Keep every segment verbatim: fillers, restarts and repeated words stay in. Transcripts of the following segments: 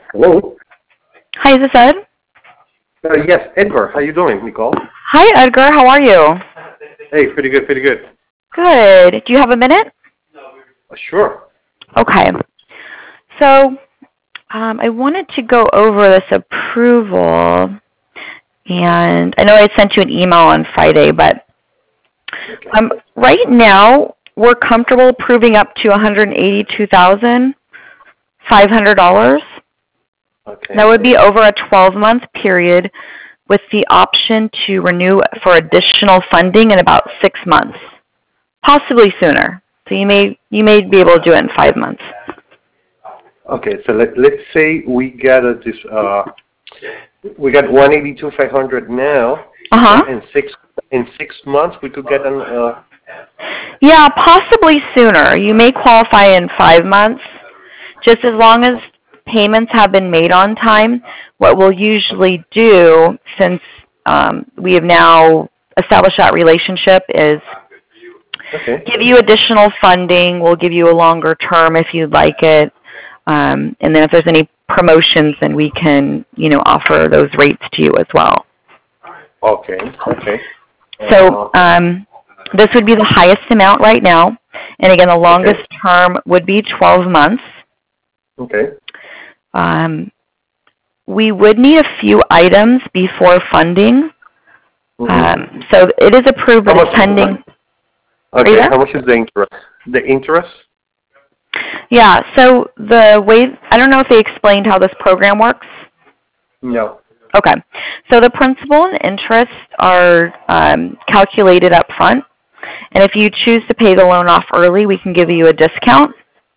Hello? Hi, is this Ed? Uh, yes, Edgar. How you doing, Nicole? Hi, Edgar. How are you? Hey, pretty good, pretty good. Good. Do you have a minute? Uh, sure. Okay. So um, I wanted to go over this approval, and I know I sent you an email on Friday, but um, right now we're comfortable approving up to one hundred eighty-two thousand five hundred dollars. Okay. That would be over a twelve-month period with the option to renew for additional funding in about six months, possibly sooner. So you may you may be able to do it in five months. Okay, so let, let's say we got a, this, uh, we got one eighty-two five hundred now. Uh-huh. In six in six months we could get an. Uh... Yeah, possibly sooner. You may qualify in five months, just as long as payments have been made on time. What we'll usually do, since um, we have now established that relationship, is Okay. give you additional funding. We'll give you a longer term if you'd like it. Um, and then if there's any promotions, then we can, you know, offer those rates to you as well. Okay, okay. So um, this would be the highest amount right now. And again, the longest okay. term would be twelve months. Okay. Um, we would need a few items before funding. Mm-hmm. Um, so it is approved, but it's pending. Okay, how much is the interest? The interest? Yeah, so the way, I don't know if they explained how this program works. No. Okay, so the principal and interest are um, calculated up front, and if you choose to pay the loan off early, we can give you a discount.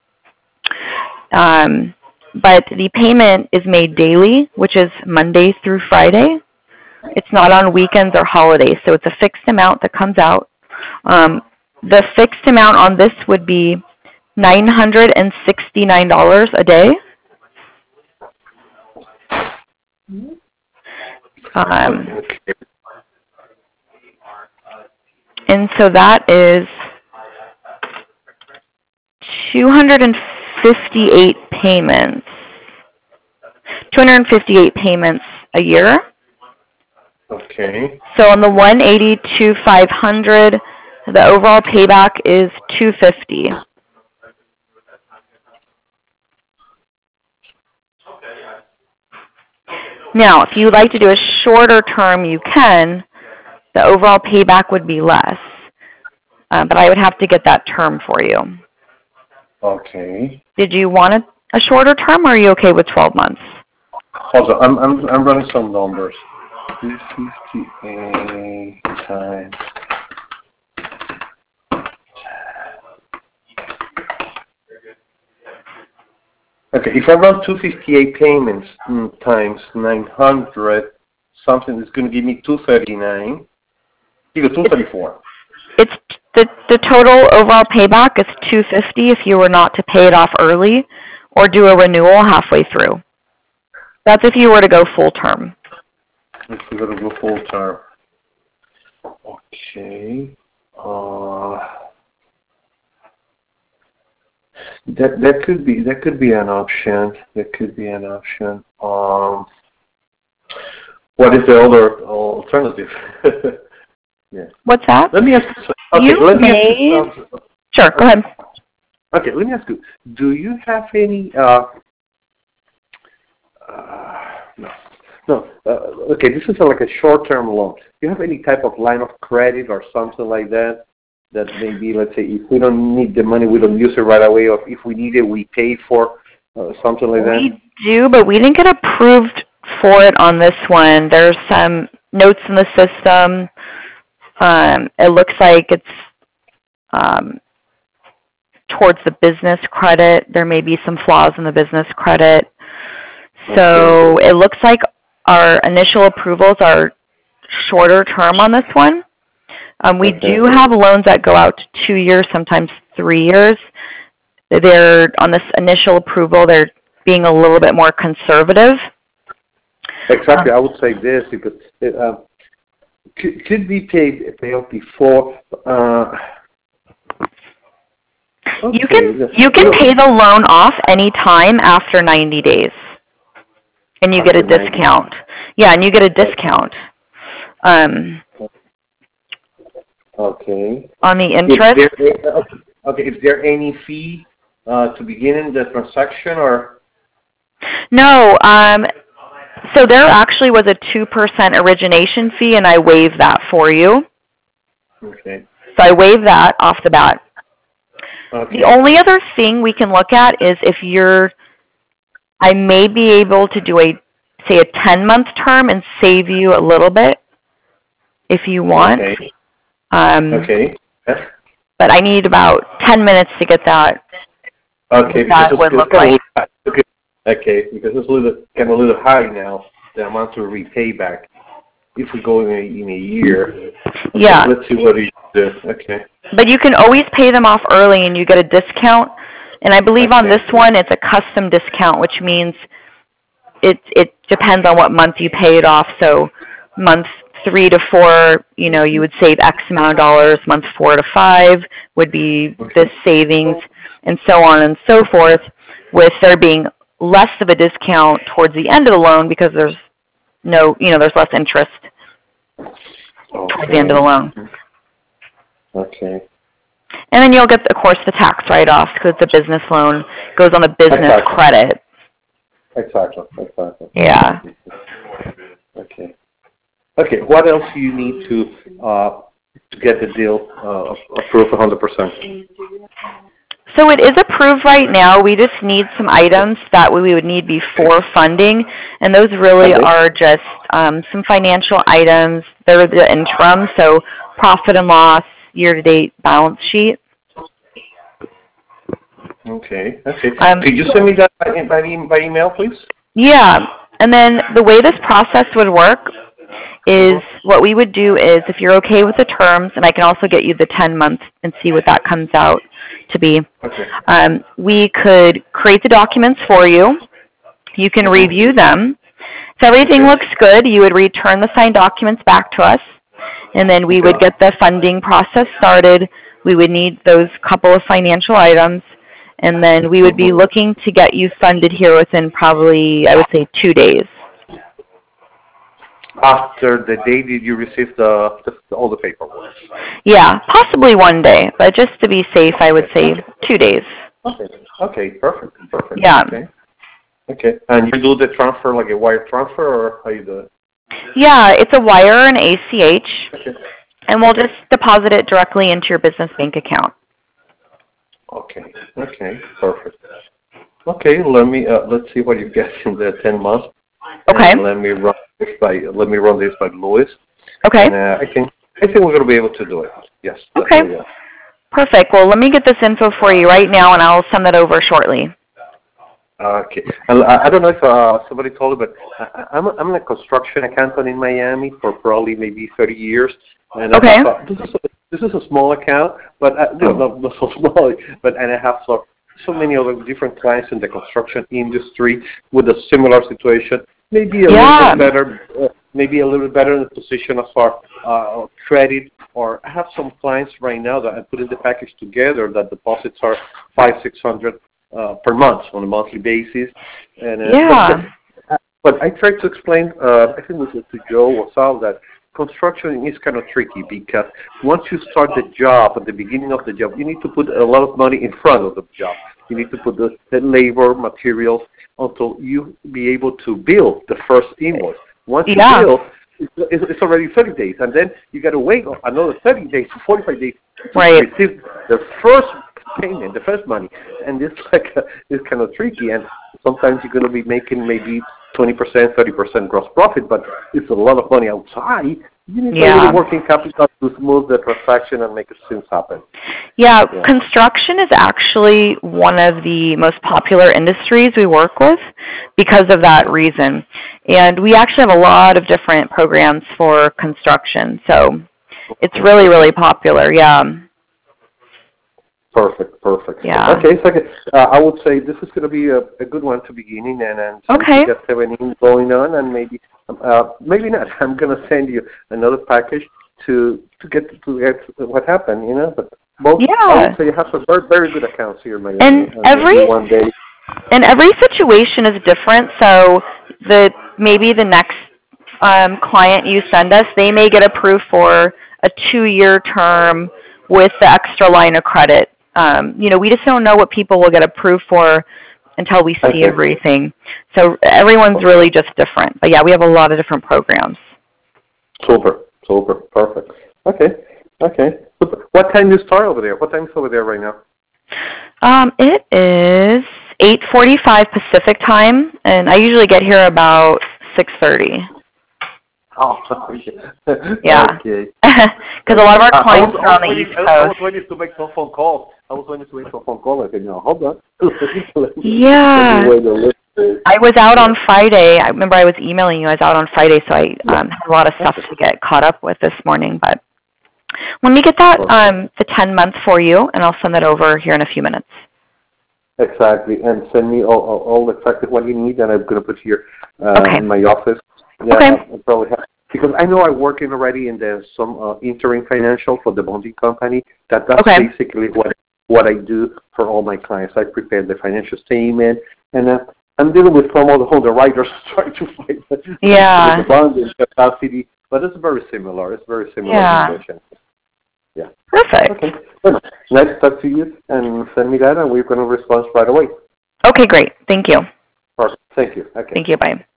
Um, but the payment is made daily, which is Monday through Friday. It's not on weekends or holidays, so it's a fixed amount that comes out. Um, the fixed amount on this would be nine hundred sixty-nine dollars a day. Um, and so that is two hundred fifty-eight payments. two hundred fifty-eight payments a year. Okay. So on the one eighty-two five hundred, the overall payback is two hundred fifty. Now, if you would like to do a shorter term, you can. The overall payback would be less. Uh, but I would have to get that term for you. Okay. Did you want a, a shorter term, or are you okay with twelve months? Hold on, I'm I'm I'm running some numbers. two fifty-eight times. Okay, if I run two hundred fifty-eight payments mm, times nine hundred, something is going to give me two hundred thirty-nine. You go two hundred thirty-four. It's the the total overall payback is two hundred fifty if you were not to pay it off early or do a renewal halfway through. That's if you were to go full term. If you were to go full term. Okay. Uh, that that could be that could be an option. That could be an option. Um, what is the other alternative? Yeah. What's that? Let me ask you. Okay, you let me may... ask you something. Sure, go ahead. Okay, let me ask you. Do you have any? Uh, uh, no, no. Uh, okay, this is a, like a short-term loan. Do you have any type of line of credit or something like that? That maybe, let's say, if we don't need the money, we don't use it right away, or if we need it, we pay for uh, something like that. We do, but we didn't get approved for it on this one. There's some notes in the system. Um, it looks like it's um, towards the business credit. There may be some flaws in the business credit. So okay. It looks like our initial approvals are shorter term on this one. Um, we okay. do have loans that go out to two years, sometimes three years. They're on this initial approval, they're being a little bit more conservative. Exactly, um, I would say this because it, uh, could, could be paid pay off before. Uh, okay. You can you can pay the loan off any time after ninety days. and you get a discount. Yeah, and you get a discount. Um, okay. On the interest. Is there, okay, is there any fee uh, to begin in the transaction or? No. Um, so there actually was a two percent origination fee, and I waived that for you. Okay. So I waived that off the bat. Okay. The only other thing we can look at is if you're, I may be able to do a, say, a ten-month term and save you a little bit if you want. Okay. Um, okay. But I need about ten minutes to get that. Okay. That because would it's, look it's like. Little, okay, because it's a little kind of a little high now. The amount to repay back. If we go in a, in a year. Yeah. Let's see what he does. Okay. But you can always pay them off early, and you get a discount. And I believe okay. on this one, it's a custom discount, which means it it depends on what month you pay it off. So month three to four, you know, you would save X amount of dollars. Month four to five would be this savings, and so on and so forth, with there being less of a discount towards the end of the loan because there's no, you know, there's less interest okay. towards the end of the loan. Okay. And then you'll get, of course, the tax write-off because it's a business loan. It goes on the business exactly. credit. Exactly. Exactly. Yeah. Okay. Okay. What else do you need to uh, to get the deal uh, approved one hundred percent? So it is approved right now. We just need some items that we would need before funding, and those really okay. are just um, some financial items. They're the interim, so profit and loss, year-to-date balance sheet. Okay. Okay. Um, Could you send me that by, by, by email, please? Yeah. And then the way this process would work is what we would do is if you're okay with the terms, and I can also get you the ten months and see what that comes out to be. Okay. Um, we could create the documents for you. You can review them. If everything okay. looks good, you would return the signed documents back to us, and then we would get the funding process started. We would need those couple of financial items, and then we would be looking to get you funded here within probably, I would say, two days. After the day did you receive the, the all the paperwork? Yeah, possibly one day, but just to be safe, I would say two days. Okay. Okay. Perfect. Perfect. Yeah. Okay. Okay. And you do the transfer like a wire transfer, or how you do it? Yeah, it's a wire and A C H, okay. and we'll just deposit it directly into your business bank account. Okay. Okay. Perfect. Okay. Let me uh, let's see what you get in the ten months. Okay. And let me run this by let me run this by Louis. Okay. And, uh, I think I think we're going to be able to do it. Yes. Okay. Yeah. Perfect. Well, let me get this info for you right now, and I'll send that over shortly. Okay. I, I don't know if uh, somebody told you, but I, I'm a, I'm a construction accountant in Miami for probably maybe thirty years. And okay. I have, uh, this is a, this is a small account, but uh, no, not, not so small. But and I have so so many other different clients in the construction industry with a similar situation. Maybe a yeah. little bit better, uh, maybe a little bit better in the position of our uh, credit. Or I have some clients right now that I put in the package together that deposits are five, six hundred uh, per month on a monthly basis. And uh, yeah. But, but I tried to explain. Uh, I think it was to Joe or Sal that construction is kind of tricky because once you start the job at the beginning of the job, you need to put a lot of money in front of the job. You need to put the, the labor, materials, until you be able to bill the first invoice. Once you yeah. bill, it's, it's already thirty days, and then you got to wait another thirty days to forty-five days to right. receive the first payment, the first money. And it's like a, it's kind of tricky, and sometimes you're going to be making maybe twenty percent, thirty percent gross profit, but it's a lot of money outside. You need yeah. a little working capital to smooth the transaction and make things happen. Yeah, yeah, construction is actually one of the most popular industries we work with because of that reason. And we actually have a lot of different programs for construction, so it's really, really popular, yeah. Perfect, perfect. Yeah. Okay, so uh, I would say this is going to be a, a good one to beginning, and and okay. you got seventeen going on, and maybe uh, maybe not. I'm going to send you another package to to get to get what happened, you know. But both, yeah. I would say you have some very very good accounts here, Miami. And every one day. And every situation is different. So the maybe the next um, client you send us, they may get approved for a two-year term with the extra line of credit. Um, you know, we just don't know what people will get approved for until we see Okay. everything. So everyone's really just different. But yeah, we have a lot of different programs. Super, super, perfect. Okay, okay. Super. What time do you start over there? What time is over there right now? Um, it is eight forty-five Pacific time, and I usually get here about six thirty. Oh, okay. Yeah. Okay. Because a lot of our clients I was, are on the waiting, East I, Coast. I was waiting to make some phone calls. I was waiting to make some phone calls. I said, no, hold on. Yeah. I was out on Friday. I remember I was emailing you. I was out on Friday, so I um, had a lot of stuff to get caught up with this morning. But let me get that um, the ten month for you, and I'll send that over here in a few minutes. Exactly, and send me all, all, all exactly what you need, and I'm going to put here uh, okay. in my office. Yeah, okay. I'll probably have, because I know I'm working already in the some uh, interim financial for the bonding company. That that's okay. basically what what I do for all my clients. I prepare the financial statement, and uh, I'm dealing with some of the, all the writers trying to find the, yeah. the bonding capacity, but it's very similar. It's very similar yeah. situation. Yeah. Perfect. Okay. Well, nice to talk to you, and send me that, and we're going to respond right away. Okay, great. Thank you. Perfect. Thank you. Okay. Thank you. Bye.